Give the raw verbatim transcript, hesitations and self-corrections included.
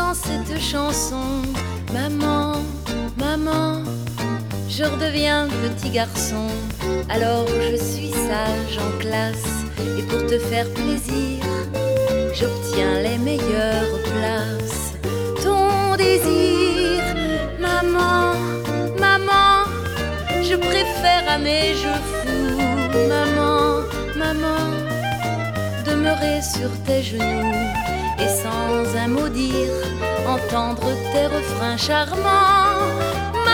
chantant cette chanson. Maman, maman, je redeviens petit garçon. Alors je suis sage en classe et pour te faire plaisir, j'obtiens les meilleures places. Ton désir, maman, maman, je préfère à mes jeux fous. Maman, maman, demeurer sur tes genoux et sans un mot dire, entendre tes refrains charmants.